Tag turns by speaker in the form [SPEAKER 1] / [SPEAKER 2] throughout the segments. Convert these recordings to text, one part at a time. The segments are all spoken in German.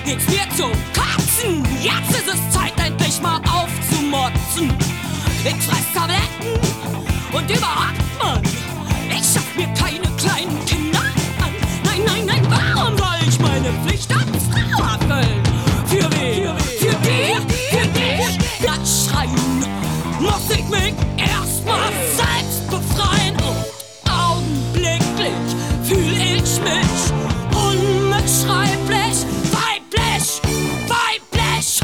[SPEAKER 1] geht's mir zum Kotzen. Jetzt ist es Zeit, endlich mal aufzumotzen. Ich fress Tabletten und überhaupt, Mann, ich schaff mir keine kleinen Kinder an. Nein, nein, nein, warum soll ich meine Pflicht als Frau erfüllen? Für wen? Für die? Für dich? Das Schreien muss ich mich erstmal selbst befreien. Und augenblicklich fühl ich mich unbeschreiblich weiblich, weiblich.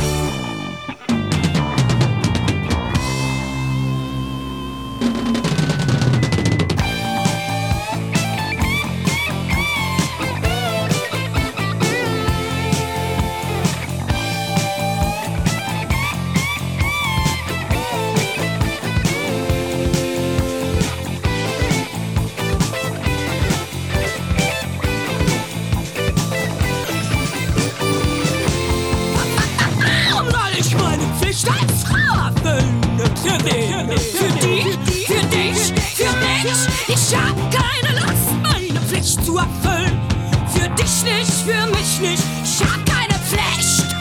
[SPEAKER 1] Als Frau erfüllen. Für wen? Für die? Für dich? Für mich? Ich hab keine Lust, meine Pflicht zu erfüllen. Für dich nicht, für mich nicht. Ich hab keine Pflicht.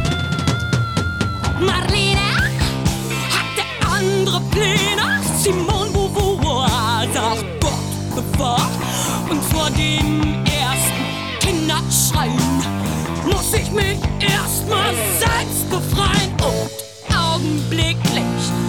[SPEAKER 1] Marlene hatte andere Pläne. Simone Beauvoir sagt Gott bewahrt. Und vor dem ersten Kinderschreien muss ich mich erstmal selbst befreien. Und augenblicklich